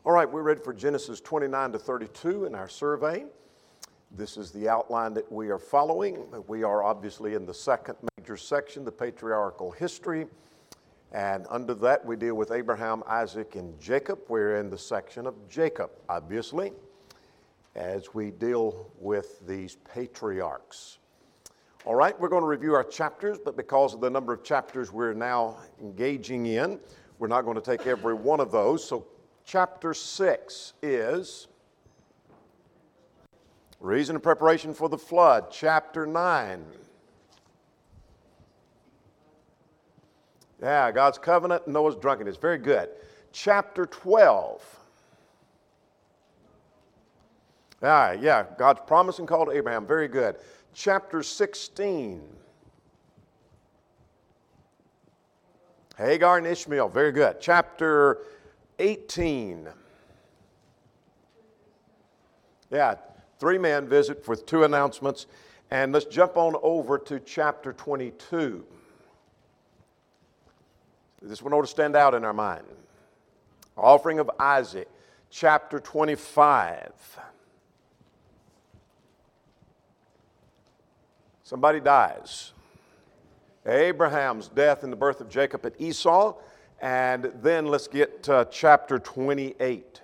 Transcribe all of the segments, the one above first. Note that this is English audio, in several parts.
All right, we're ready for Genesis 29 to 32 in our survey. This is the outline that we are following. We are obviously in the second major section, the patriarchal history. And under that, we deal with Abraham, Isaac, and Jacob. We're in the section of Jacob, obviously, as we deal with these patriarchs. All right, we're going to review our chapters, but because of the number of chapters we're now engaging in, we're not going to take every one of those. So chapter 6 is reason and preparation for the flood. Chapter 9. Yeah, God's covenant and Noah's drunkenness. Very good. Chapter 12. Yeah, God's promise and call to Abraham. Very good. Chapter 16. Hagar and Ishmael. Very good. Chapter 18. Yeah, 3 men visit with 2 announcements. And let's jump on over to chapter 22. This one ought to stand out in our mind. Offering of Isaac, chapter 25. Somebody dies. Abraham's death and the birth of Jacob at Esau. And then let's get chapter 28.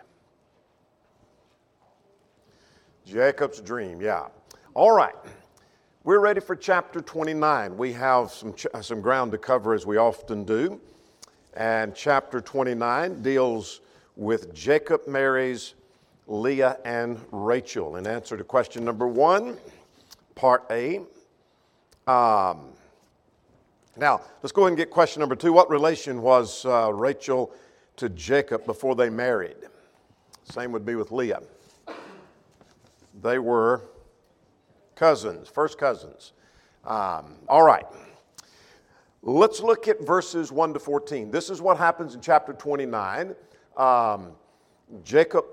Jacob's dream, yeah. All right. We're ready for chapter 29. We have some ground to cover, as we often do. And chapter 29 deals with Jacob marries Leah and Rachel. In answer to question number 1, part A. Now, let's go ahead and get question number 2. What relation was Rachel to Jacob before they married? Same would be with Leah. They were cousins, first cousins. All right. Let's look at verses 1 to 14. This is what happens in chapter 29. Jacob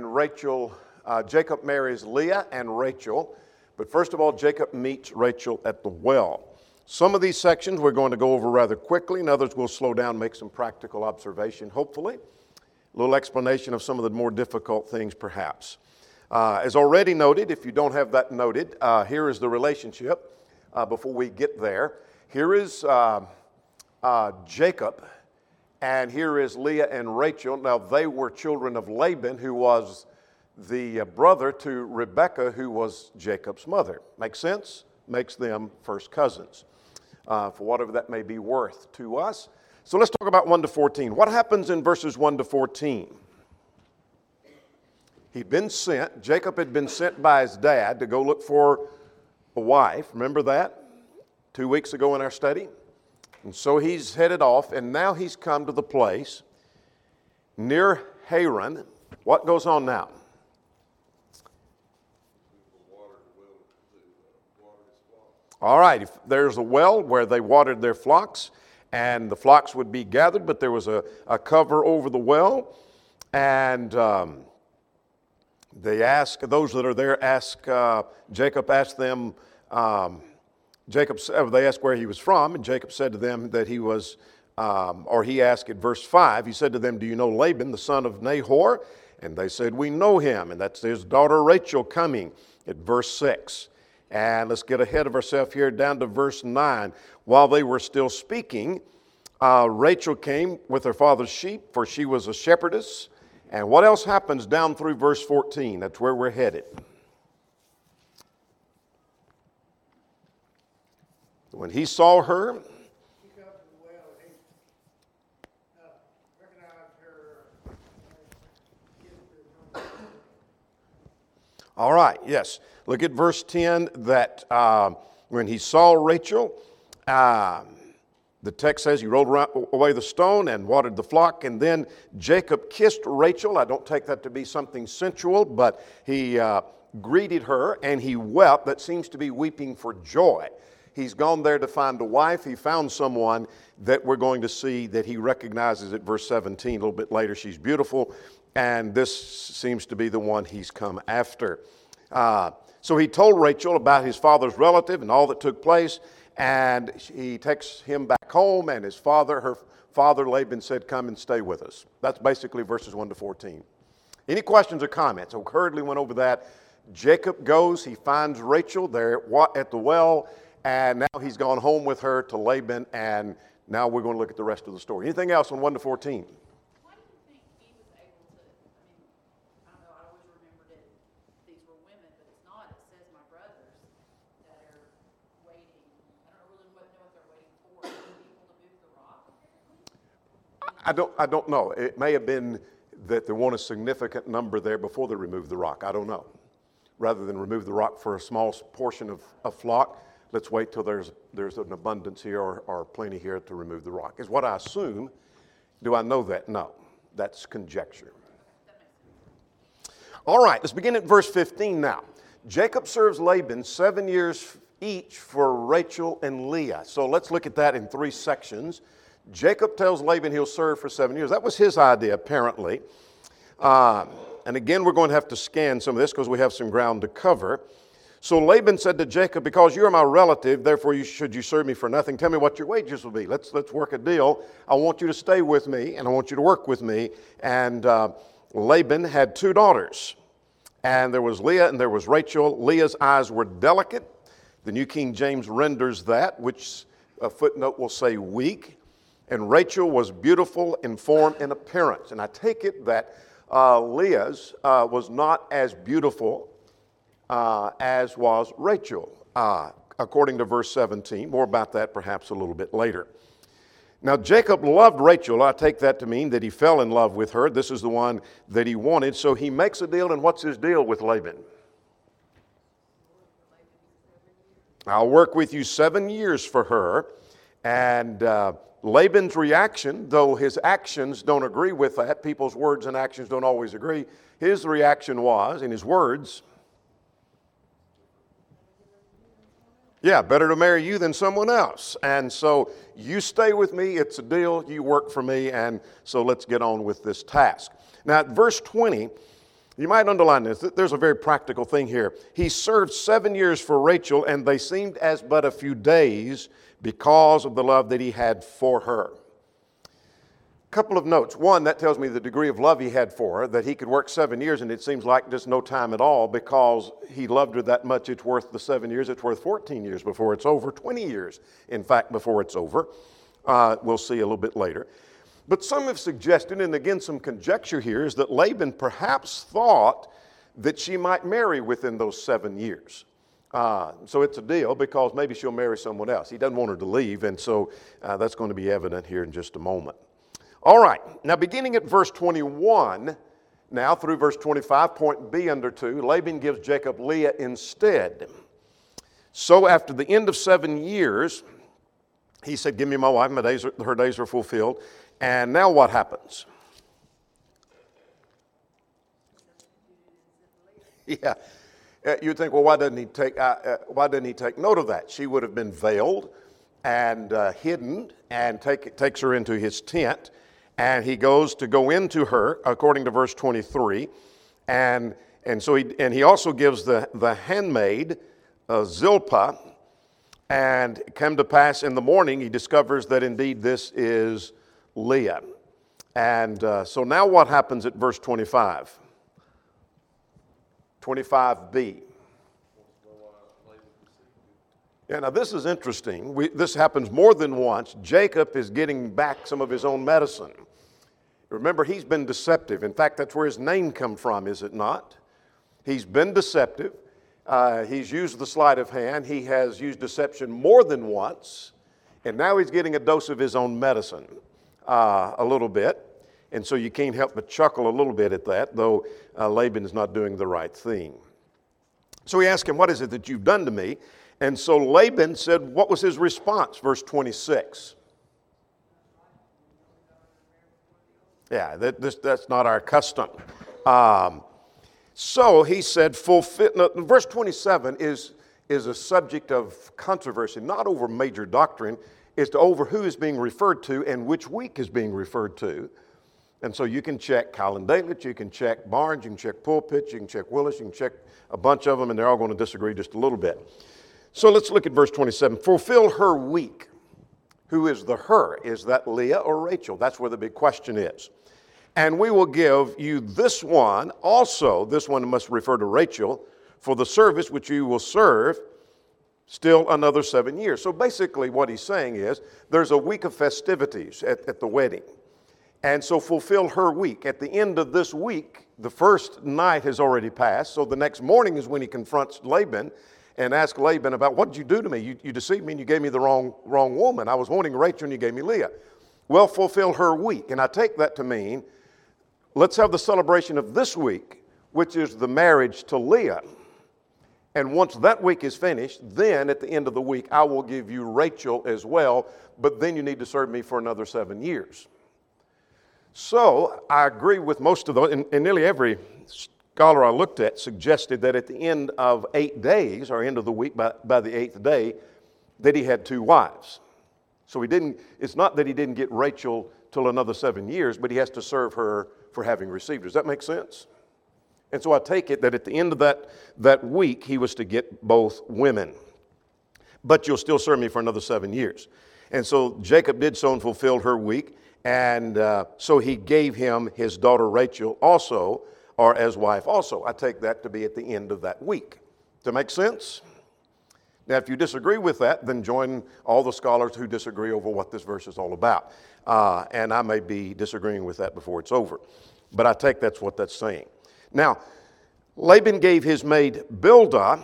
marries Leah and Rachel. But first of all, Jacob meets Rachel at the well. Some of these sections we're going to go over rather quickly, and others we'll slow down, make some practical observation, hopefully. A little explanation of some of the more difficult things, perhaps. As already noted, if you don't have that noted, here is the relationship before we get there. Here is Jacob, and here is Leah and Rachel. Now, they were children of Laban, who was the brother to Rebekah, who was Jacob's mother. Makes sense? Makes them first cousins, for whatever that may be worth to us. So let's talk about 1 to 14. What happens in verses 1 to 14? Jacob had been sent by his dad to go look for a wife. Remember that? 2 weeks ago in our study. And so he's headed off, and now he's come to the place near Haran. What goes on now? All right, there's a well where they watered their flocks, and the flocks would be gathered, but there was a cover over the well, and they those that are there Jacob asked them, they asked where he was from, and Jacob said to them that he was, he asked at verse 5, he said to them, "Do you know Laban, the son of Nahor?" And they said, "We know him," and that's his daughter Rachel coming at verse 6. And let's get ahead of ourselves here down to verse 9. While they were still speaking, Rachel came with her father's sheep, for she was a shepherdess. And what else happens down through verse 14? That's where we're headed. When he saw her, all right, yes. Look at verse 10 that when he saw Rachel, the text says he rolled away the stone and watered the flock, and then Jacob kissed Rachel. I don't take that to be something sensual, but he greeted her and he wept. That seems to be weeping for joy. He's gone there to find a wife. He found someone that we're going to see that he recognizes at verse 17 a little bit later. She's beautiful, and this seems to be the one he's come after. So he told Rachel about his father's relative and all that took place, and he takes him back home, and her father Laban said, "Come and stay with us." That's basically verses 1 to 14. Any questions or comments? So hurriedly went over that. Jacob goes, he finds Rachel there at the well, and now he's gone home with her to Laban, and now we're going to look at the rest of the story. Anything else on 1 to 14? Why do you think he was able to, I don't know, I always remembered it, these were women, but it's not. It says my brothers that are waiting. I don't really know what they're waiting for. People to move the rock. I don't know. It may have been that there weren't a significant number there before they removed the rock. I don't know. Rather than remove the rock for a small portion of a flock, let's wait till there's an abundance here or plenty here to remove the rock, is what I assume. Do I know that? No. That's conjecture. All right, let's begin at verse 15 now. Jacob serves Laban 7 years each for Rachel and Leah. So let's look at that in 3 sections. Jacob tells Laban he'll serve for 7 years. That was his idea, apparently. And again, we're going to have to scan some of this because we have some ground to cover. So Laban said to Jacob, because you are my relative, therefore should you serve me for nothing. Tell me what your wages will be. Let's work a deal. I want you to stay with me, and I want you to work with me. And Laban had 2 daughters. And there was Leah and there was Rachel. Leah's eyes were delicate. The New King James renders that, which a footnote will say weak. And Rachel was beautiful in form and appearance. And I take it that Leah's was not as beautiful as was Rachel, according to verse 17. More about that perhaps a little bit later. Now, Jacob loved Rachel. I take that to mean that he fell in love with her. This is the one that he wanted. So he makes a deal, and what's his deal with Laban? I'll work with you 7 years for her. And Laban's reaction, though his actions don't agree with that, people's words and actions don't always agree, his reaction was, in his words, yeah, better to marry you than someone else. And so you stay with me, it's a deal, you work for me, and so let's get on with this task. Now, at verse 20, you might underline this. There's a very practical thing here. He served 7 years for Rachel, and they seemed as but a few days because of the love that he had for her. Couple of notes. One, that tells me the degree of love he had for her, that he could work 7 years, and it seems like just no time at all because he loved her that much. It's worth the 7 years. It's worth 14 years before it's over, 20 years, in fact, before it's over. We'll see a little bit later. But some have suggested, and again some conjecture here, is that Laban perhaps thought that she might marry within those 7 years. So it's a deal because maybe she'll marry someone else. He doesn't want her to leave, and so that's going to be evident here in just a moment. All right, now beginning at verse 21, now through verse 25, point B under 2, Laban gives Jacob Leah instead. So after the end of 7 years, he said, give me my wife, her days are fulfilled. And now what happens? Yeah, you'd think, well, why didn't he take note of that? She would have been veiled and hidden, and takes her into his tent. And he goes to go into her, according to verse 23. And so he also gives the handmaid, Zilpah. And it came to pass in the morning, he discovers that indeed this is Leah. And so now what happens at verse 25? 25b. Yeah, now this is interesting. This happens more than once. Jacob is getting back some of his own medicine. Remember, he's been deceptive. In fact, that's where his name comes from, is it not? He's been deceptive. He's used the sleight of hand. He has used deception more than once. And now he's getting a dose of his own medicine a little bit. And so you can't help but chuckle a little bit at that, though Laban's not doing the right thing. So he asked him, what is it that you've done to me? And so Laban said, what was his response? Verse 26. Yeah, that's not our custom. So he said, verse 27 is a subject of controversy, not over major doctrine, it's over who is being referred to and which week is being referred to. And so you can check Colin Dalit, you can check Barnes, you can check Pulpit, you can check Willis, you can check a bunch of them, and they're all going to disagree just a little bit. So let's look at verse 27. Fulfill her week. Who is the her? Is that Leah or Rachel? That's where the big question is. And we will give you this one also. This one must refer to Rachel, for the service which you will serve still another 7 years. So basically what he's saying is there's a week of festivities at the wedding. And so fulfill her week. At the end of this week, the first night has already passed. So the next morning is when he confronts Laban and asks Laban about, what did you do to me? You deceived me and you gave me the wrong woman. I was wanting Rachel and you gave me Leah. Well, fulfill her week. And I take that to mean, let's have the celebration of this week, which is the marriage to Leah. And once that week is finished, then at the end of the week, I will give you Rachel as well, but then you need to serve me for another 7 years. So I agree with most of those, and nearly every scholar I looked at suggested that at the end of 8 days, or end of the week, by the 8th day, that he had 2 wives. So it's not that he didn't get Rachel till another 7 years, but he has to serve her for having received her. Does that make sense? And so I take it that at the end of that week, he was to get both women. But you'll still serve me for another 7 years. And so Jacob did so and fulfilled her week. And so he gave him his daughter Rachel also, or as wife also. I take that to be at the end of that week. Does that make sense? Now, if you disagree with that, then join all the scholars who disagree over what this verse is all about. And I may be disagreeing with that before it's over. But I take that's what that's saying. Now, Laban gave his maid Bilhah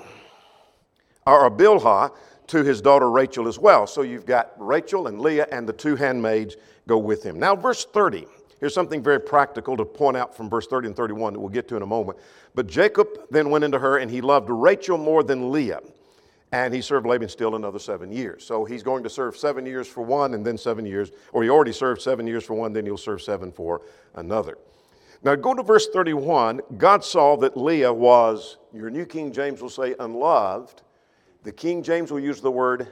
to his daughter Rachel as well. So you've got Rachel and Leah and the 2 handmaids go with him. Now, verse 30. Here's something very practical to point out from verse 30 and 31 that we'll get to in a moment. But Jacob then went into her, and he loved Rachel more than Leah. And he served Laban still another 7 years. So he's going to serve 7 years for one and then 7 years, or he already served 7 years for one, then he'll serve 7 for another. Now go to verse 31. God saw that Leah was, your New King James will say unloved. The King James will use the word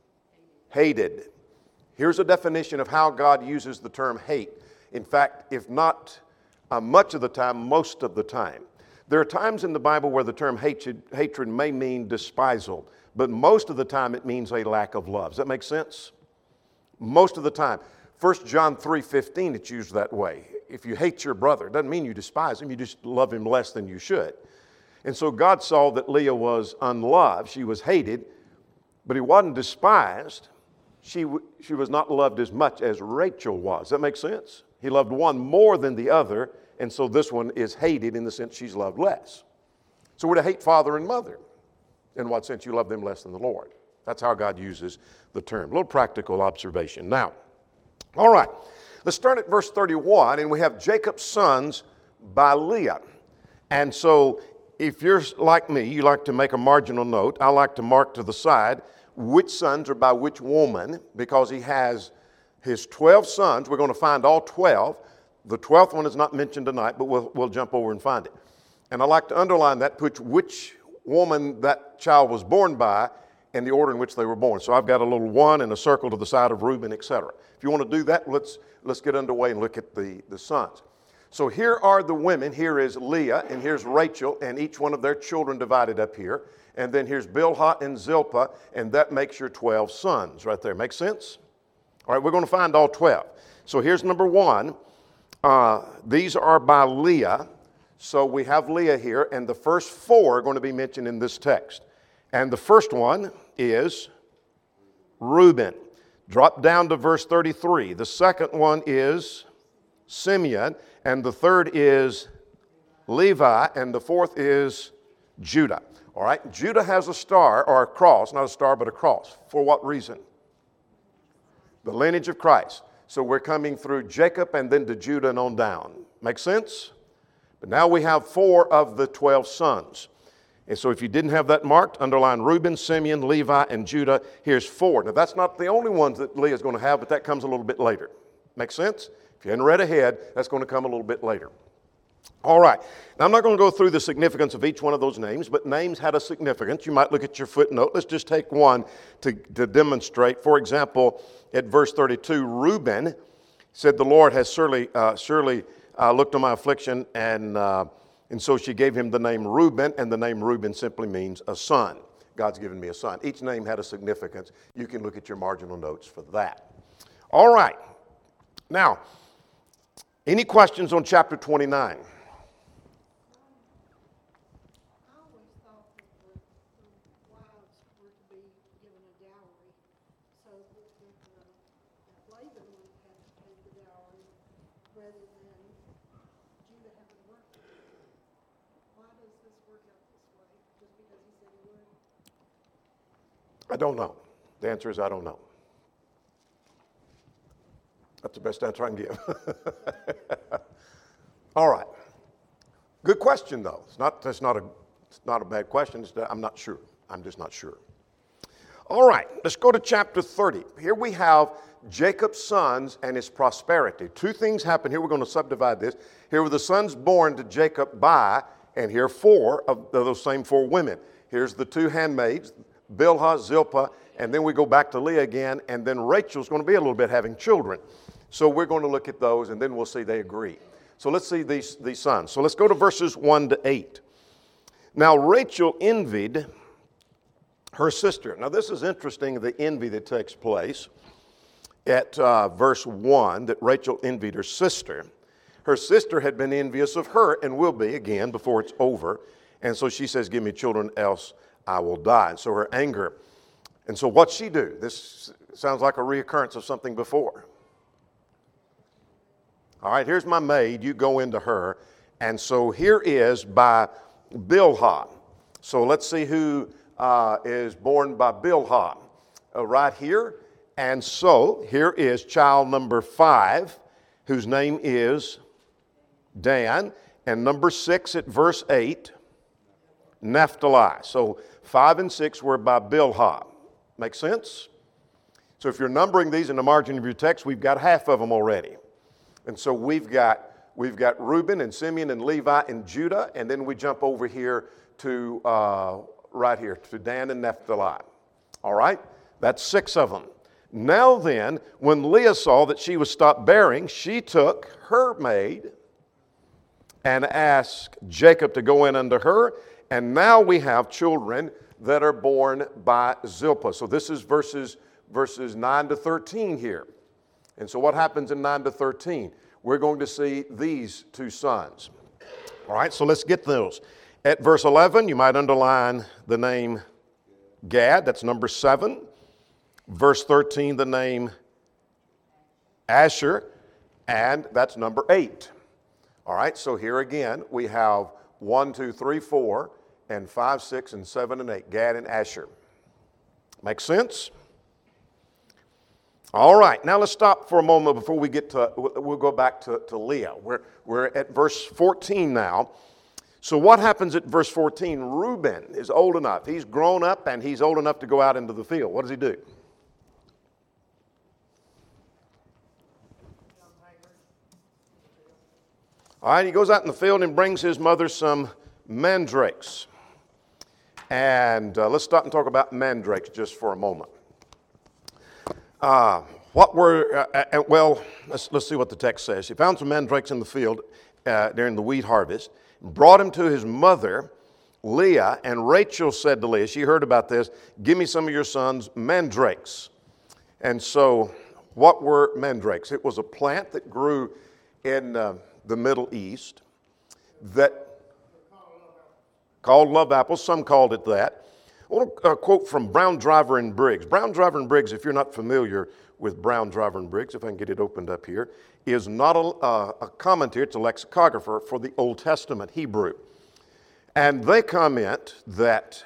hated. Here's a definition of how God uses the term hate. In fact, if not much of the time, most of the time. There are times in the Bible where the term hatred may mean despisal, but most of the time it means a lack of love. Does that make sense? Most of the time. 1 John 3:15, it's used that way. If you hate your brother, it doesn't mean you despise him, you just love him less than you should. And so God saw that Leah was unloved, she was hated, but he wasn't despised. She was not loved as much as Rachel was. Does that make sense? He loved one more than the other, and so this one is hated in the sense she's loved less. So we're to hate father and mother. In what sense? You love them less than the Lord. That's how God uses the term. A little practical observation. Now, all right, let's start at verse 31, and we have Jacob's sons by Leah. And so if you're like me, you like to make a marginal note. I like to mark to the side which sons are by which woman, because he has his 12 sons. We're going to find all 12. The 12th one is not mentioned tonight, but we'll jump over and find it. And I like to underline that, put which woman that child was born by and the order in which they were born. So I've got a little 1 and a circle to the side of Reuben, etc. If you want to do that, let's get underway and look at the sons. So here are the women. Here is Leah and here's Rachel, and each one of their children divided up here. And then here's Bilhah and Zilpah, and that makes your 12 sons right there. Make sense? All right, we're going to find all 12. So here's number 1. These are by Leah. So we have Leah here, and the first 4 are going to be mentioned in this text. And the first one is Reuben. Drop down to verse 33. The second one is Simeon, and the third is Levi, and the fourth is Judah. All right, Judah has a star, or a cross, not a star, but a cross. For what reason? The lineage of Christ. So we're coming through Jacob and then to Judah and on down. Make sense? But now we have 4 of the 12 sons. And so if you didn't have that marked, underline Reuben, Simeon, Levi, and Judah. Here's 4. Now that's not the only ones that Leah's going to have, but that comes a little bit later. Make sense? If you hadn't read ahead, that's going to come a little bit later. All right. Now I'm not going to go through the significance of each one of those names, but names had a significance. You might look at your footnote. Let's just take one to demonstrate. For example, at verse 32, Reuben said, "The Lord has surely looked on my affliction," and so she gave him the name Reuben, and the name Reuben simply means a son. God's given me a son. Each name had a significance. You can look at your marginal notes for that. All right. Now, Any questions on chapter 29? I always thought that the wives were to be given a dowry, so that Laban would have to pay the dowry rather than Judah having worked. Why does this work out this way? Just because he said he would? I don't know. The answer is I don't know. That's the best answer I can give. All right. Good question, though. It's not a bad question. I'm not sure. I'm just not sure. All right. Let's go to chapter 30. Here we have Jacob's sons and his prosperity. Two things happen here. We're going to subdivide this. Here were the sons born to Jacob by, and here four of those same four women. Here's the two handmaids, Bilhah, Zilpah, and then we go back to Leah again, and then Rachel's going to be a little bit having children. So we're going to look at those, and then we'll see they agree. So let's see these sons. So let's go to verses 1 to 8. Now Rachel envied her sister. Now this is interesting, the envy that takes place at verse 1, that Rachel envied her sister. Her sister had been envious of her and will be again before it's over. And so she says, give me children, else I will die. And so her anger. And so what'd she do? This sounds like a reoccurrence of something before. All right, here's my maid. You go into her. And so here is by Bilhah. So let's see who is born by Bilhah right here. And so here is child number 5, whose name is Dan. And number 6 at verse 8, Naphtali. So 5 and 6 were by Bilhah. Make sense? So if you're numbering these in the margin of your text, we've got half of them already. And so we've got Reuben and Simeon and Levi and Judah, and then we jump over here to right here to Dan and Naphtali. All right? That's 6 of them. Now then, when Leah saw that she was stopped bearing, she took her maid and asked Jacob to go in unto her, and now we have children that are born by Zilpah. So this is verses 9 to 13 here. And so what happens in 9 to 13? We're going to see these two sons. All right, so let's get those. At verse 11, you might underline the name Gad. That's number 7. Verse 13, the name Asher. And that's number 8. All right, so here again, we have 1, 2, 3, 4, and 5, 6, and 7, and 8. Gad and Asher. Make sense? All right, now let's stop for a moment before we get to, we'll go back to Leah. We're at verse 14 now. So what happens at verse 14? Reuben is old enough. He's grown up and he's old enough to go out into the field. What does he do? All right, he goes out in the field and brings his mother some mandrakes. And let's stop and talk about mandrakes just for a moment. Well, let's see what the text says. He found some mandrakes in the field during the wheat harvest, brought him to his mother, Leah, and Rachel said to Leah, she heard about this, give me some of your son's mandrakes. And so what were mandrakes? It was a plant that grew in the Middle East that called love apples. Some called it that. I want to quote from Brown, Driver, and Briggs. Brown, Driver, and Briggs, if you're not familiar with Brown, Driver, and Briggs, if I can get it opened up here, is not a commentator, it's a lexicographer for the Old Testament Hebrew. And they comment that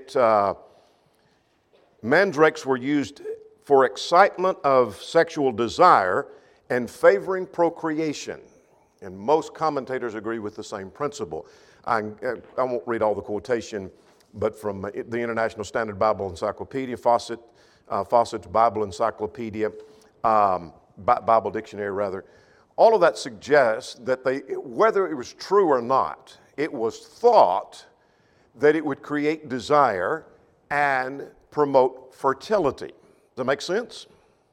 mandrakes were used for excitement of sexual desire and favoring procreation. And most commentators agree with the same principle. I won't read all the quotation, but from the International Standard Bible Encyclopedia, Fawcett's Bible Encyclopedia, Bible Dictionary rather, all of that suggests that whether it was true or not, it was thought that it would create desire and promote fertility. Does that make sense?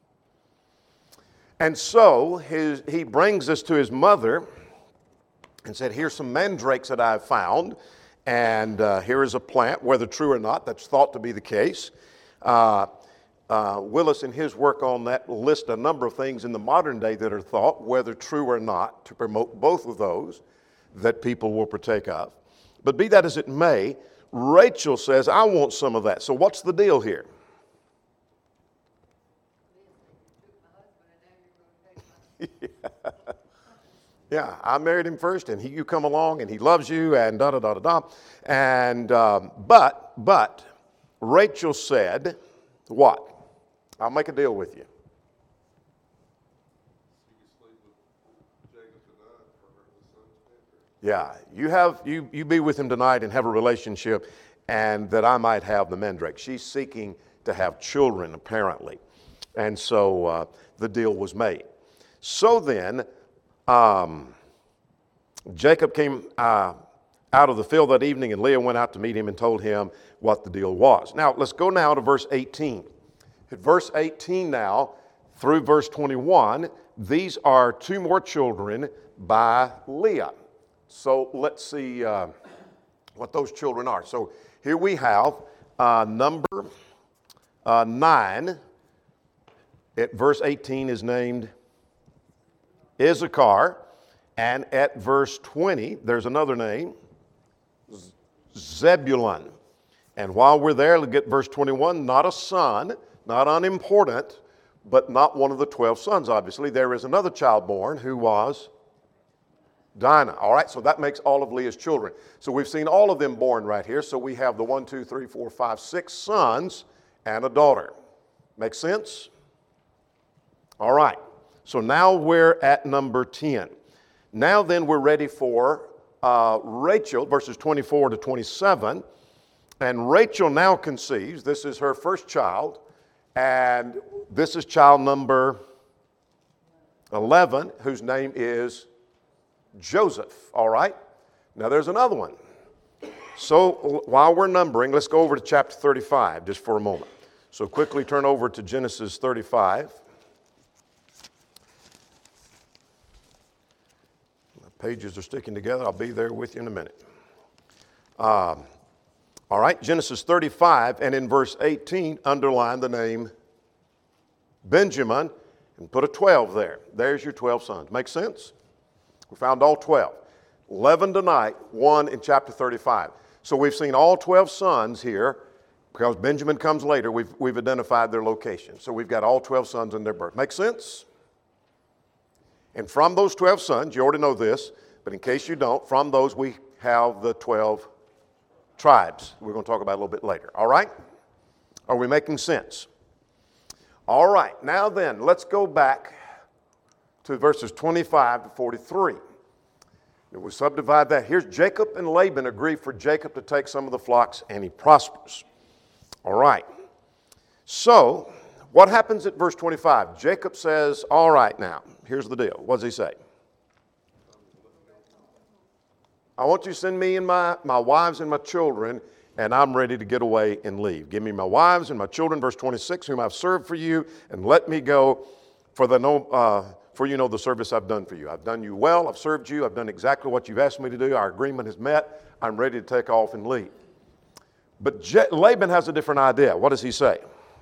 And so he brings this to his mother and said, here's some mandrakes that I've found. And here is a plant, whether true or not, that's thought to be the case. Willis, in his work on that, lists a number of things in the modern day that are thought, whether true or not, to promote both of those that people will partake of. But be that as it may, Rachel says, I want some of that. So what's the deal here? Yeah, I married him first, and you come along, and he loves you, and da da da da da. And but Rachel said, "What? I'll make a deal with you." Yeah, you be with him tonight and have a relationship, and that I might have the mandrake. She's seeking to have children, apparently, and so the deal was made. So then, Jacob came out of the field that evening, and Leah went out to meet him and told him what the deal was. Now, let's go now to verse 18. At verse 18 now, through verse 21, these are two more children by Leah. So let's see what those children are. So here we have number 9 at verse 18 is named Issachar, and at verse 20 there's another name, Zebulun. And while we're there, let's get verse 21, not a son, not unimportant, but not one of the 12 sons, obviously. There is another child born who was Dinah. All right, so that makes all of Leah's children. So we've seen all of them born right here. So we have the 1, 2, 3, 4, 5, 6 sons and a daughter. Make sense? All right, so now we're at number 10. Now then we're ready for Rachel, verses 24 to 27. And Rachel now conceives. This is her first child. And this is child number 11, whose name is Joseph. All right? Now there's another one. So while we're numbering, let's go over to chapter 35 just for a moment. So quickly turn over to Genesis 35. The pages are sticking together. I'll be there with you in a minute. All right, Genesis 35, and in verse 18, underline the name Benjamin and put a 12 there. There's your 12 sons. Make sense? We found all 12. 11 tonight, 1 in chapter 35. So we've seen all 12 sons here. Because Benjamin comes later, we've identified their location. So we've got all 12 sons and their birth. Make sense? And from those 12 sons, you already know this, but in case you don't, from those we have the 12 tribes. We're going to talk about it a little bit later. All right? Are we making sense? All right. Now then, let's go back to verses 25 to 43. And we'll subdivide that. Here's Jacob and Laban agree for Jacob to take some of the flocks, and he prospers. All right. So, what happens at verse 25? Jacob says, all right now, here's the deal. What does he say? I want you to send me and my wives and my children, and I'm ready to get away and leave. Give me my wives and my children, verse 26, whom I've served for you, and let me go, for you know the service I've done for you. I've done you well, I've served you, I've done exactly what you've asked me to do, our agreement is met, I'm ready to take off and leave. But Laban has a different idea. What does he say?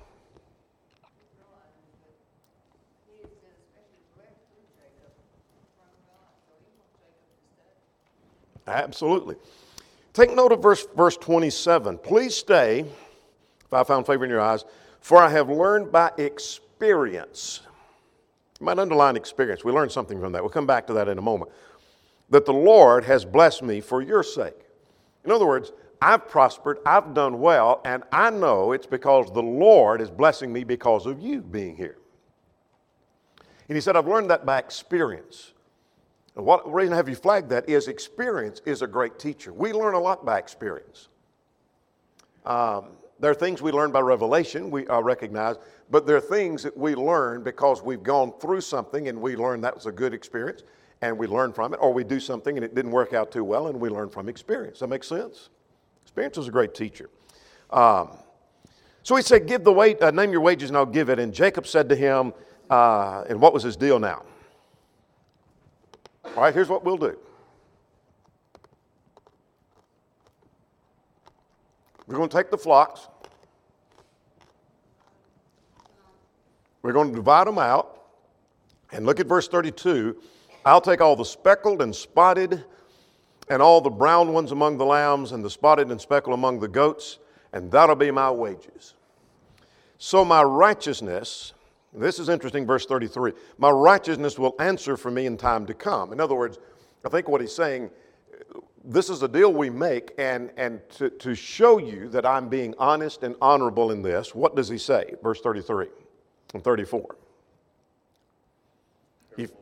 Absolutely. Take note of verse 27. Please stay, if I found favor in your eyes, for I have learned by experience. You might underline experience. We learned something from that. We'll come back to that in a moment. That the Lord has blessed me for your sake. In other words, I've prospered, I've done well, and I know it's because the Lord is blessing me because of you being here. And he said, I've learned that by experience. And what reason have you flagged that is experience is a great teacher. We learn a lot by experience. There are things we learn by revelation, we recognize, but there are things that we learn because we've gone through something and we learned that was a good experience and we learn from it, or we do something and it didn't work out too well and we learn from experience. Does that make sense? Experience is a great teacher. So he said, name your wages and I'll give it. And Jacob said to him, and what was his deal now? All right, here's what we'll do. We're going to take the flocks. We're going to divide them out. And look at verse 32. I'll take all the speckled and spotted and all the brown ones among the lambs and the spotted and speckled among the goats, and that'll be my wages. So my righteousness, this is interesting, verse 33, my righteousness will answer for me in time to come. In other words, I think what he's saying, this is a deal we make, and to show you that I'm being honest and honorable in this, what does he say? Verse 33 and 34. If,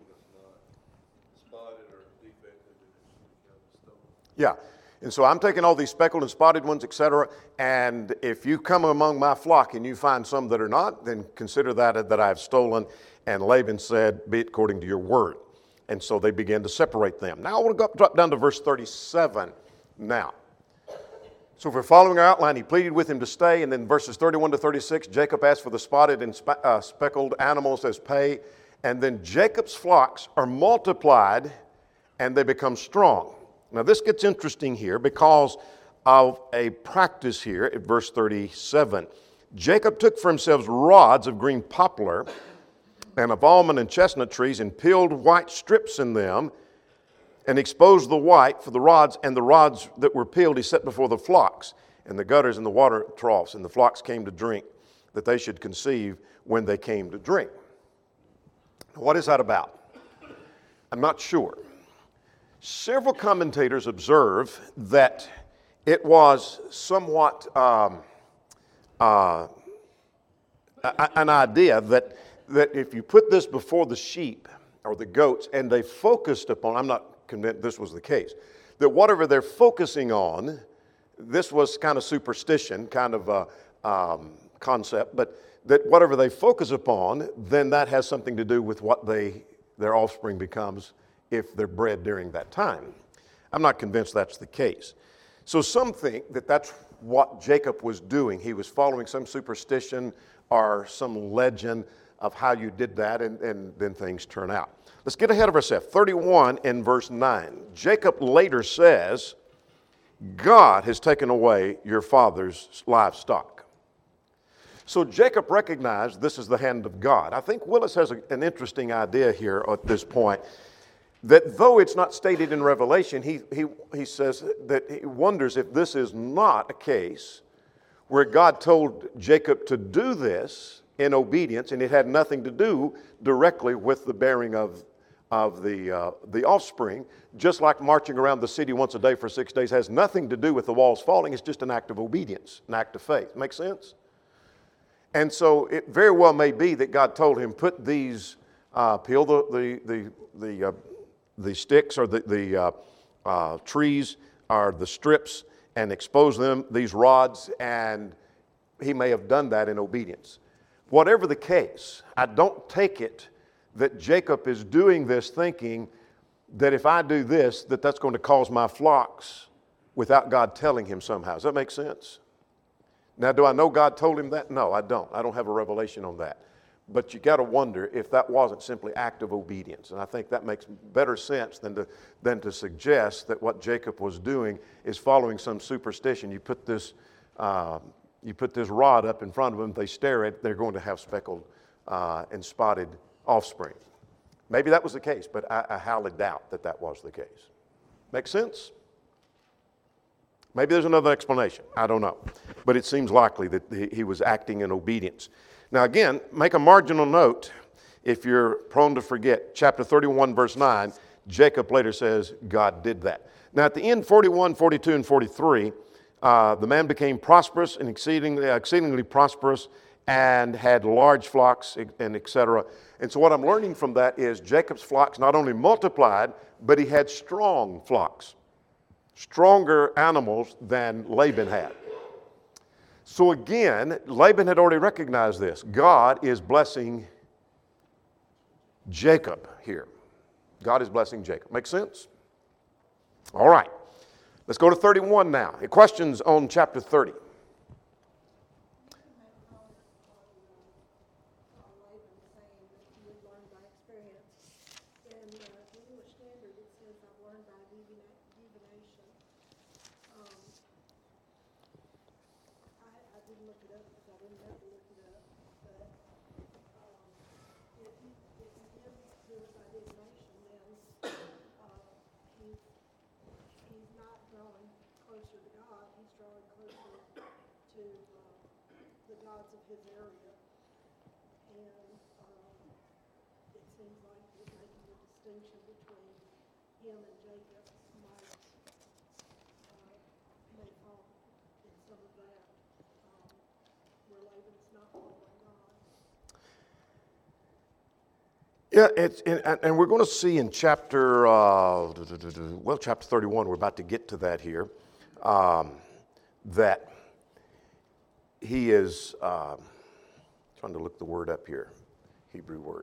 yeah, and so I'm taking all these speckled and spotted ones, etc., and if you come among my flock and you find some that are not, then consider that I've stolen. And Laban said, be it according to your word. And so they began to separate them. Now I want to drop down to verse 37 now. So if we're following our outline, he pleaded with him to stay, and then verses 31 to 36, Jacob asked for the spotted and speckled animals as pay, and then Jacob's flocks are multiplied and they become strong. Now this gets interesting here because of a practice here at verse 37. Jacob took for himself rods of green poplar and of almond and chestnut trees and peeled white strips in them and exposed the white for the rods, and the rods that were peeled he set before the flocks and the gutters and the water troughs, and the flocks came to drink, that they should conceive when they came to drink. What is that about? I'm not sure. Several commentators observe that it was somewhat an idea that if you put this before the sheep or the goats and they focused upon, I'm not convinced this was the case, that whatever they're focusing on, this was kind of superstition, kind of a concept, but that whatever they focus upon, then that has something to do with what their offspring becomes if they're bred during that time. I'm not convinced that's the case. So some think that that's what Jacob was doing. He was following some superstition or some legend of how you did that, and then things turn out. Let's get ahead of ourselves. 31 in verse 9. Jacob later says, God has taken away your father's livestock. So Jacob recognized this is the hand of God. I think Willis has an interesting idea here at this point, that though it's not stated in Revelation, he says that he wonders if this is not a case where God told Jacob to do this in obedience, and it had nothing to do directly with the bearing of the offspring, just like marching around the city once a day for 6 days has nothing to do with the walls falling. It's just an act of obedience, an act of faith. Make sense? And so it very well may be that God told him, put these, peel the sticks or the trees or the strips and expose them, these rods, and he may have done that in obedience. Whatever the case, I don't take it that Jacob is doing this thinking that if I do this, that that's going to cause my flocks without God telling him somehow. Does that make sense? Now, do I know God told him that? No, I don't. I don't have a revelation on that. But you got to wonder if that wasn't simply act of obedience. And I think that makes better sense than to suggest that what Jacob was doing is following some superstition. You put this rod up in front of them, they stare at it, they're going to have speckled and spotted offspring. Maybe that was the case, but I highly doubt that that was the case. Make sense? Maybe there's another explanation. I don't know. But it seems likely that he was acting in obedience. Now again, make a marginal note if you're prone to forget. Chapter 31, verse 9, Jacob later says God did that. Now at the end, 41, 42, and 43, the man became prosperous and exceedingly prosperous and had large flocks and etc. And so what I'm learning from that is Jacob's flocks not only multiplied, but he had strong flocks. Stronger animals than Laban had. So again, Laban had already recognized this. God is blessing Jacob here. God is blessing Jacob. Make sense? All right. Let's go to 31 now. Questions on chapter 30? suicide ideation, then he's not drawing closer to God. He's drawing closer to the gods of his area. And it seems like he's making a distinction between him and Jacob might may fall in some of that, where Laban's not following God. Yeah, and we're going to see in chapter, chapter 31, we're about to get to that here, that he is, trying to look the word up here, Hebrew word,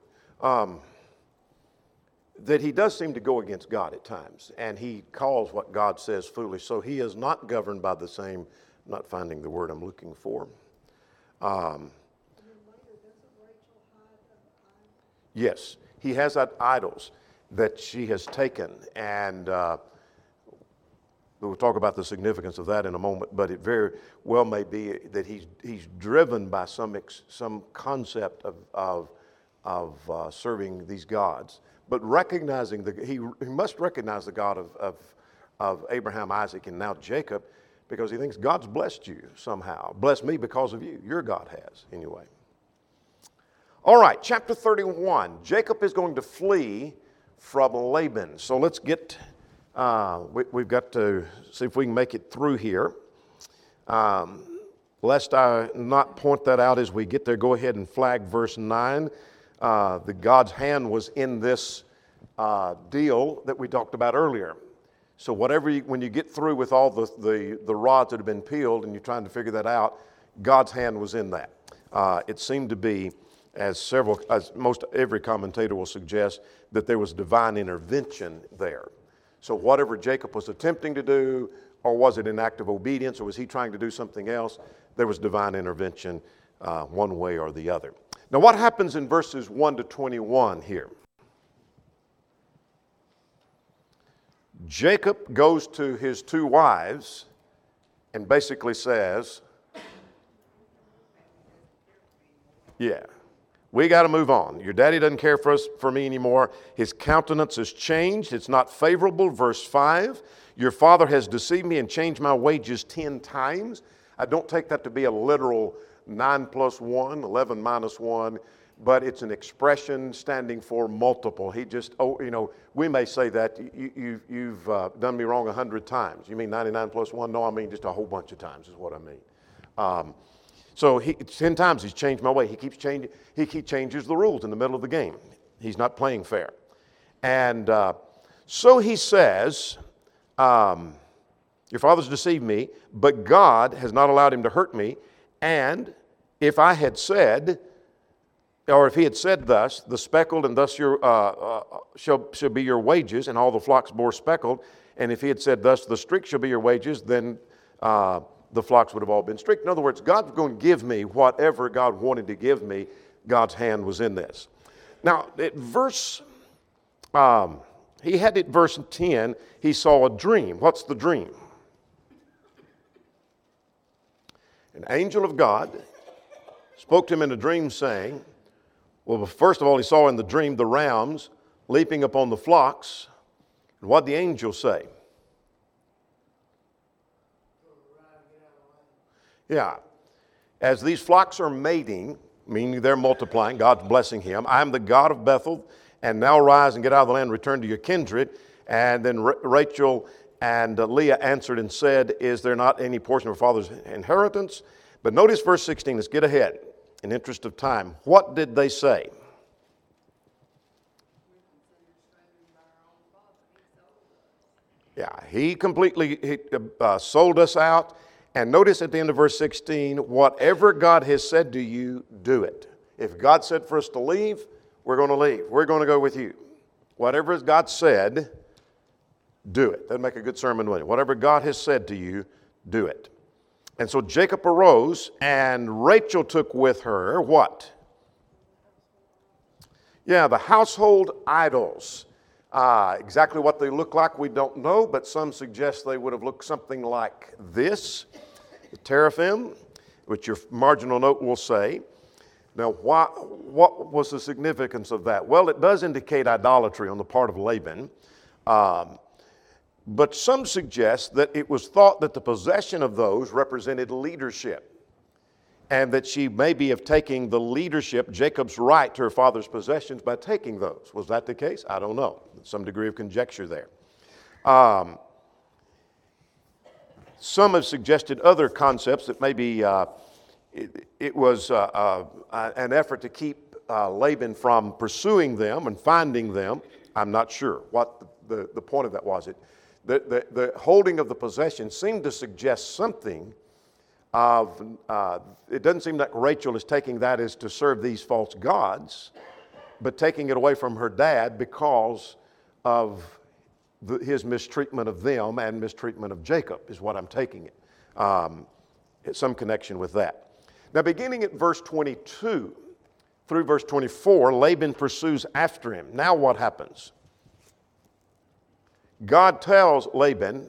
that he does seem to go against God at times, and he calls what God says foolish, so he is not governed by the same, I'm not finding the word I'm looking for. And then later, doesn't Rachel hide an eye? Yes, he has that idols that she has taken, and we'll talk about the significance of that in a moment, but it very well may be that he's driven by some concept of serving these gods, but recognizing he must recognize the God of Abraham, Isaac, and now Jacob, because he thinks God's blessed you somehow. Blessed me because of you. Your God has, anyway. All right, chapter 31. Jacob is going to flee from Laban. So let's get, we've got to see if we can make it through here. Lest I not point that out as we get there, go ahead and flag verse 9. The God's hand was in this deal that we talked about earlier. So when you get through with all the rods that have been peeled and you're trying to figure that out, God's hand was in that. It seemed to be, as most every commentator will suggest, that there was divine intervention there. So whatever Jacob was attempting to do, or was it an act of obedience, or was he trying to do something else, there was divine intervention one way or the other. Now what happens in verses 1 to 21 here? Jacob goes to his two wives and basically says, yeah, we got to move on. Your daddy doesn't care for me anymore. His countenance has changed. It's not favorable. Verse 5, your father has deceived me and changed my wages 10 times. I don't take that to be a literal 9 plus 1, 11 minus 1, but it's an expression standing for multiple. He just, we may say that, you've done me wrong 100 times. You mean 99 plus 1? No, I mean just a whole bunch of times is what I mean. So 10 times he's changed my way. He keeps changing. He changes the rules in the middle of the game. He's not playing fair. And so he says, your father's deceived me, but God has not allowed him to hurt me. And if I had said, or if he had said thus, the speckled and thus your shall be your wages, and all the flocks bore speckled, and if he had said thus, the streak shall be your wages, then the flocks would have all been streaked. In other words, God's going to give me whatever God wanted to give me. God's hand was in this. Now, at verse, he had at verse 10, he saw a dream. What's the dream? An angel of God spoke to him in a dream saying, well, first of all, he saw in the dream the rams leaping upon the flocks. And what did the angel say? Yeah. As these flocks are mating, meaning they're multiplying, God's blessing him. I am the God of Bethel, and now rise and get out of the land, return to your kindred. And then Rachel and Leah answered and said, is there not any portion of her father's inheritance? But notice verse 16, let's get ahead in interest of time. What did they say? Yeah, he completely sold us out. And notice at the end of verse 16, whatever God has said to you, do it. If God said for us to leave, we're going to leave. We're going to go with you. Whatever God said, do it. That'd make a good sermon, wouldn't it? Whatever God has said to you, do it. And so Jacob arose, and Rachel took with her what? Yeah, the household idols. Exactly what they look like, we don't know, but some suggest they would have looked something like this. The teraphim, which your marginal note will say. Now, what was the significance of that? Well, it does indicate idolatry on the part of Laban. But some suggest that it was thought that the possession of those represented leadership, and that she maybe of taking the leadership, Jacob's right to her father's possessions by taking those. Was that the case? I don't know. Some degree of conjecture there. Some have suggested other concepts that maybe it was an effort to keep Laban from pursuing them and finding them. I'm not sure what the point of that was. The holding of the possession seemed to suggest something of, it doesn't seem like Rachel is taking that as to serve these false gods, but taking it away from her dad because of his mistreatment of them and mistreatment of Jacob is what I'm taking it. Some connection with that. Now, beginning at verse 22 through verse 24, Laban pursues after him. Now what happens? God tells Laban,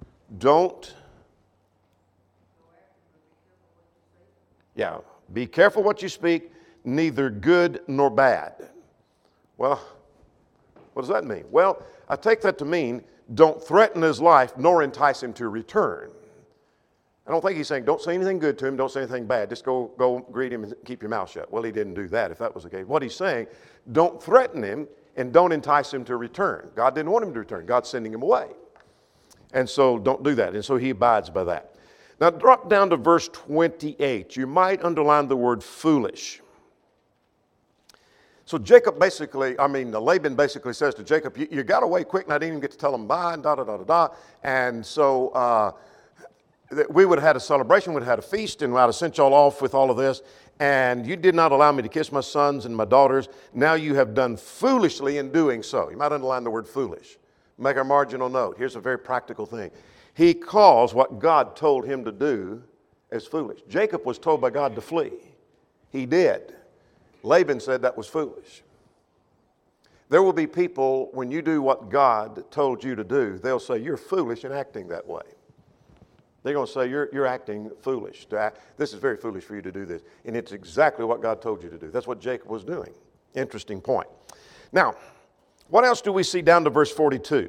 be careful what you speak, neither good nor bad. Well, what does that mean? Well, I take that to mean don't threaten his life nor entice him to return. I don't think he's saying don't say anything good to him, don't say anything bad. Just go greet him and keep your mouth shut. Well, he didn't do that if that was the case. What he's saying, don't threaten him and don't entice him to return. God didn't want him to return. God's sending him away. And so don't do that. And so he abides by that. Now drop down to verse 28. You might underline the word foolish. So Laban basically says to Jacob, you got away quick and I didn't even get to tell him bye and da-da-da-da-da. And so we would have had a celebration, we'd have had a feast, and I'd have sent y'all off with all of this. And you did not allow me to kiss my sons and my daughters. Now you have done foolishly in doing so. You might underline the word foolish. Make a marginal note. Here's a very practical thing. He calls what God told him to do as foolish. Jacob was told by God to flee. He did. Laban said that was foolish. There will be people, when you do what God told you to do, they'll say, you're foolish in acting that way. They're going to say, you're acting foolish. This is very foolish for you to do this. And it's exactly what God told you to do. That's what Jacob was doing. Interesting point. Now, what else do we see down to verse 42?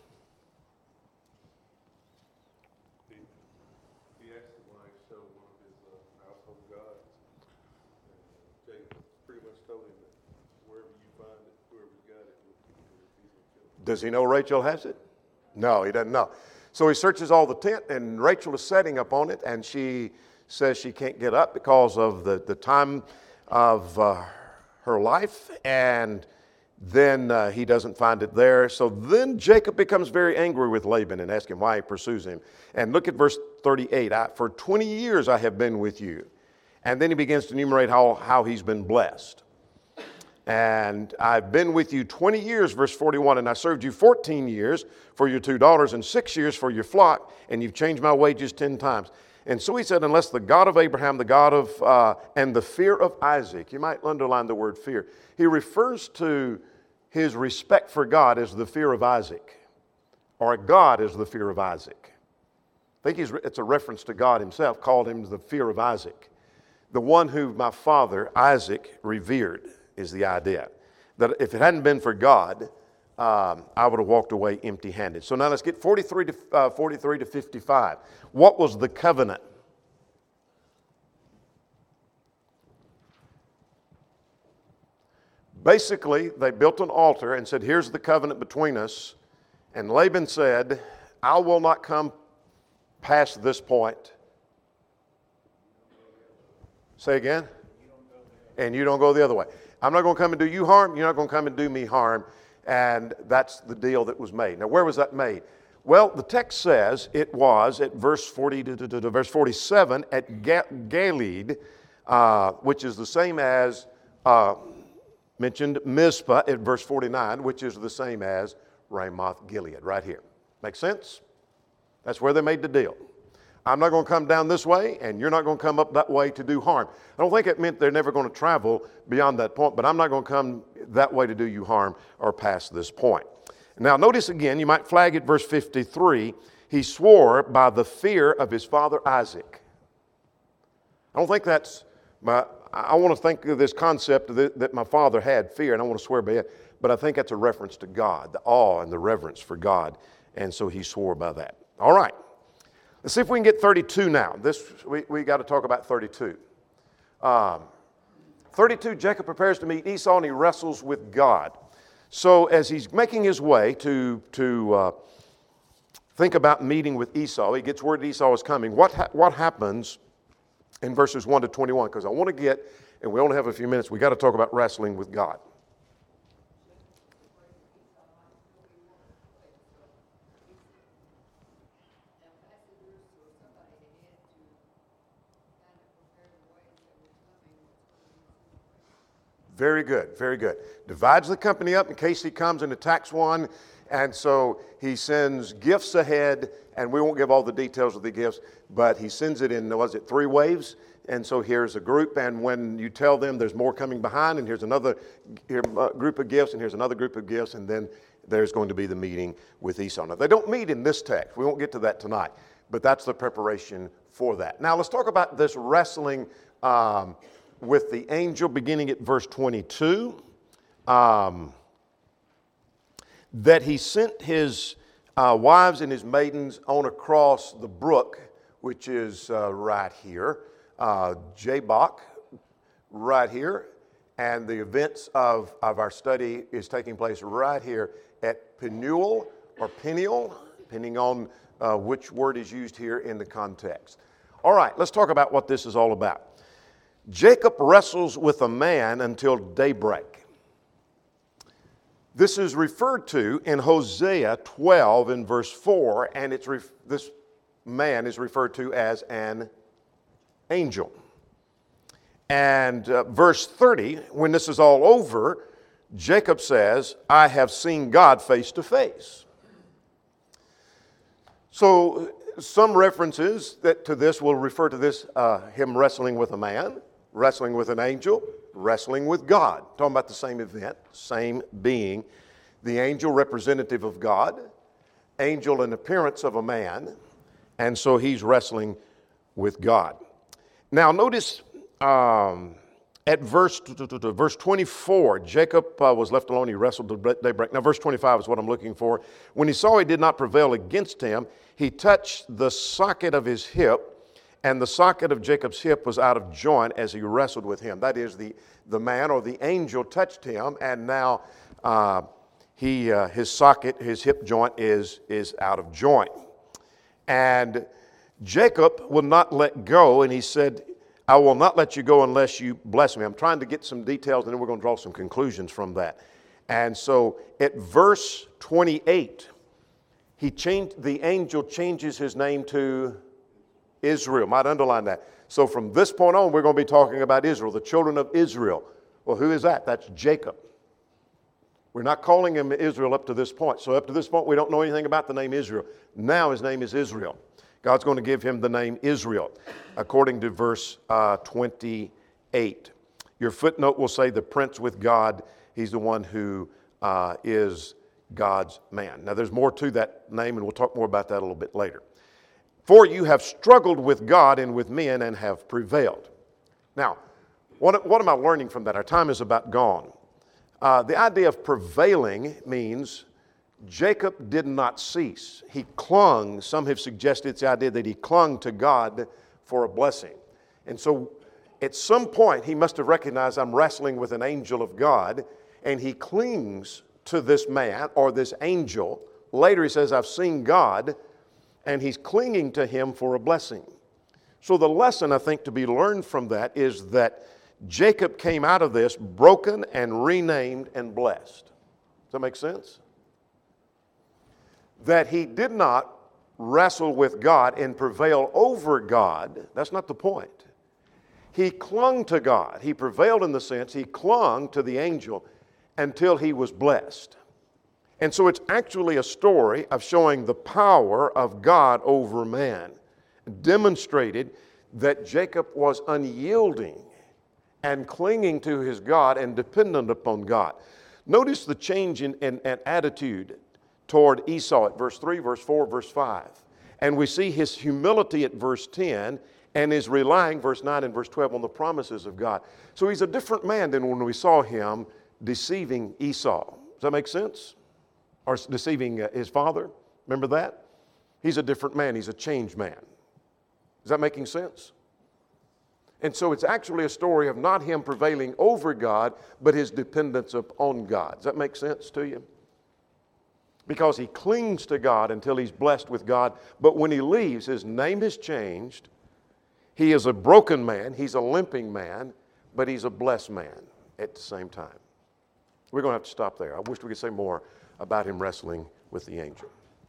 He asked him why he showed one of his household gods. Jacob pretty much told him that wherever you find it, whoever's got it, he's going to kill it. Does he know Rachel has it? No, he doesn't know. So he searches all the tent, and Rachel is setting up on it, and she says she can't get up because of the time of her life, and then he doesn't find it there. So then Jacob becomes very angry with Laban and asks him why he pursues him. And look at verse 38. For 20 years I have been with you. And then he begins to enumerate how he's been blessed. And I've been with you 20 years, verse 41, and I served you 14 years for your 2 daughters and 6 years for your flock, and you've changed my wages 10 times. And so he said, unless the God of Abraham, the God of, and the fear of Isaac, you might underline the word fear. He refers to his respect for God as the fear of Isaac, or God as the fear of Isaac. I think it's a reference to God himself, called him the fear of Isaac. The one who my father, Isaac, revered. Is the idea that if it hadn't been for God, I would have walked away empty-handed. So now let's get 43 to 55. What was the covenant? Basically, they built an altar and said, here's the covenant between us. And Laban said, I will not come past this point. Say again? And you don't go the other way. I'm not going to come and do you harm. You're not going to come and do me harm. And that's the deal that was made. Now, where was that made? Well, the text says it was at verse 40 to verse 47 at Galeed, which is the same as mentioned Mizpah at verse 49, which is the same as Ramoth Gilead, right here. Make sense? That's where they made the deal. I'm not going to come down this way, and you're not going to come up that way to do harm. I don't think it meant they're never going to travel beyond that point, but I'm not going to come that way to do you harm or past this point. Now, notice again, you might flag it, verse 53, he swore by the fear of his father Isaac. I don't think that's, I want to think of this concept that my father had, fear, and I want to swear by it, but I think that's a reference to God, the awe and the reverence for God, and so he swore by that. All right, let's see if we can get 32 now. We got to talk about 32. 32, Jacob prepares to meet Esau, and he wrestles with God. So as he's making his way to think about meeting with Esau, he gets word Esau is coming. What happens in verses 1 to 21? Because I want to get, and we only have a few minutes, we got to talk about wrestling with God. Very good, very good. Divides the company up in case he comes and attacks one. And so he sends gifts ahead, and we won't give all the details of the gifts, but he sends it in, 3 waves? And so here's a group, and when you tell them there's more coming behind, and here's another group of gifts, and here's another group of gifts, and then there's going to be the meeting with Esau. Now, they don't meet in this text. We won't get to that tonight, but that's the preparation for that. Now, let's talk about this wrestling with the angel beginning at verse 22. That he sent his wives and his maidens on across the brook, which is right here, Jabbok, right here, and the events of our study is taking place right here at Penuel or Peniel, depending on which word is used here in the context. All right, let's talk about what this is all about. Jacob wrestles with a man until daybreak. This is referred to in Hosea 12 in verse 4, and this man is referred to as an angel. And verse 30, when this is all over, Jacob says, I have seen God face to face. So some references to this will refer to this, him wrestling with a man, wrestling with an angel, wrestling with God. Talking about the same event, same being. The angel representative of God, angel in appearance of a man, and so he's wrestling with God. Now notice at verse 24, Jacob was left alone, he wrestled till daybreak. Now verse 25 is what I'm looking for. When he saw he did not prevail against him, he touched the socket of his hip, and the socket of Jacob's hip was out of joint as he wrestled with him. That is, the man or the angel touched him, and now his socket, his hip joint is out of joint. And Jacob will not let go, and he said, I will not let you go unless you bless me. I'm trying to get some details, and then we're going to draw some conclusions from that. And so at verse 28, the angel changes his name to Israel. Might underline that. So from this point on, we're going to be talking about Israel, the children of Israel. Well, who is that? That's Jacob. We're not calling him Israel up to this point. So up to this point, we don't know anything about the name Israel. Now his name is Israel. God's going to give him the name Israel, according to verse 28. Your footnote will say the prince with God. He's the one who is God's man. Now there's more to that name, and we'll talk more about that a little bit later. For you have struggled with God and with men and have prevailed. Now, what am I learning from that? Our time is about gone. The idea of prevailing means Jacob did not cease. He clung. Some have suggested it's the idea that he clung to God for a blessing. And so at some point he must have recognized, I'm wrestling with an angel of God, and he clings to this man or this angel. Later he says, I've seen God, and he's clinging to him for a blessing. So the lesson, I think, to be learned from that is that Jacob came out of this broken and renamed and blessed. Does that make sense? That he did not wrestle with God and prevail over God. That's not the point. He clung to God. He prevailed in the sense he clung to the angel until he was blessed. And so it's actually a story of showing the power of God over man, demonstrated that Jacob was unyielding and clinging to his God and dependent upon God. Notice the change in attitude toward Esau at verse 3, verse 4, verse 5. And we see his humility at verse 10 and is relying, verse 9 and verse 12, on the promises of God. So he's a different man than when we saw him deceiving Esau. Does that make sense? Or deceiving his father? Remember that? He's a different man. He's a changed man. Is that making sense? And so it's actually a story of not him prevailing over God, but his dependence upon God. Does that make sense to you? Because he clings to God until he's blessed with God. But when he leaves, his name is changed. He is a broken man. He's a limping man. But he's a blessed man at the same time. We're going to have to stop there. I wish we could say more about him wrestling with the angel.